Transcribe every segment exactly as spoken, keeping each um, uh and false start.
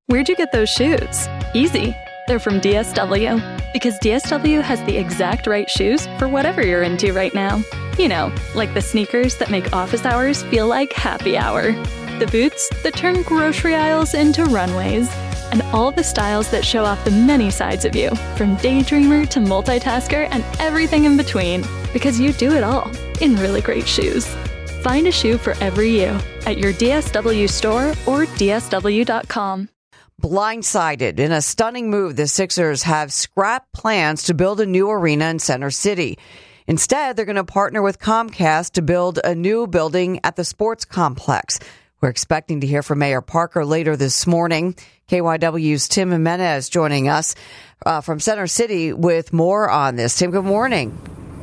Where'd you get those shoes? Easy. They're from D S W. Because D S W has the exact right shoes for whatever you're into right now. You know, like the sneakers that make office hours feel like happy hour. The boots that turn grocery aisles into runways. And all the styles that show off the many sides of you, from daydreamer to multitasker and everything in between. Because you do it all in really great shoes. Find a shoe for every you at your D S W store or D S W dot com. Blindsided. In a stunning move, the Sixers have scrapped plans to build a new arena in Center City. Instead, they're going to partner with Comcast to build a new building at the sports complex. We're expecting to hear from Mayor Parker later this morning. K Y W's Tim Jimenez joining us uh, from Center City with more on this. Tim, good morning.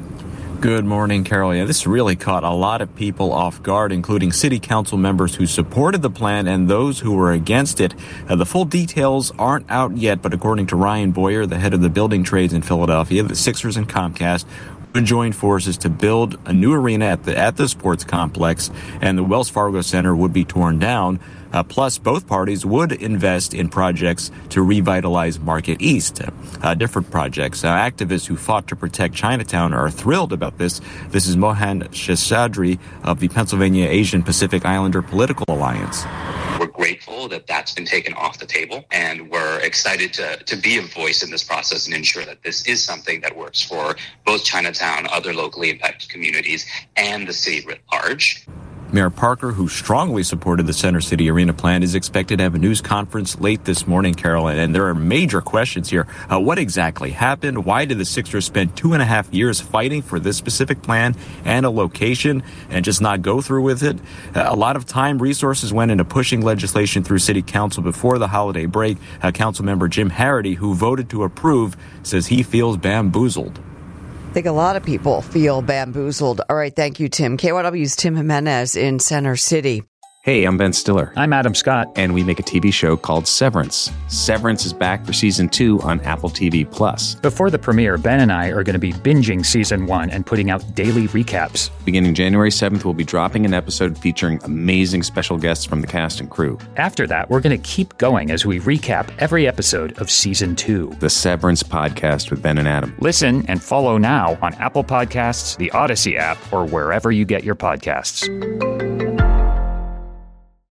Good morning, Carol. Yeah, this really caught a lot of people off guard, including city council members who supported the plan and those who were against it. Uh, the full details aren't out yet, but according to Ryan Boyer, the head of the building trades in Philadelphia, the Sixers and Comcast would join forces to build a new arena at the at the sports complex, and the Wells Fargo Center would be torn down. Uh, plus, both parties would invest in projects to revitalize Market East, uh, different projects. Uh, activists who fought to protect Chinatown are thrilled about this. This is Mohan Sheshadri of the Pennsylvania Asian Pacific Islander Political Alliance. We're grateful that that's been taken off the table, and we're excited to, to be a voice in this process and ensure that this is something that works for both Chinatown, other locally impacted communities, and the city writ large. Mayor Parker, who strongly supported the Center City Arena plan, is expected to have a news conference late this morning, Carolyn, and there are major questions here. Uh, what exactly happened? Why did the Sixers spend two and a half years fighting for this specific plan and a location and just not go through with it? Uh, a lot of time, resources went into pushing legislation through City Council before the holiday break. Uh, Council member Jim Harity, who voted to approve, says he feels bamboozled. I think a lot of people feel bamboozled. All right, thank you, Tim. K Y W's Tim Jimenez in Center City. Hey, I'm Ben Stiller. I'm Adam Scott. And we make a T V show called Severance. Severance is back for season two on Apple T V Plus. Before the premiere, Ben and I are going to be binging season one and putting out daily recaps. Beginning January seventh, we'll be dropping an episode featuring amazing special guests from the cast and crew. After that, we're going to keep going as we recap every episode of season two. The Severance Podcast with Ben and Adam. Listen and follow now on Apple Podcasts, the Odyssey app, or wherever you get your podcasts.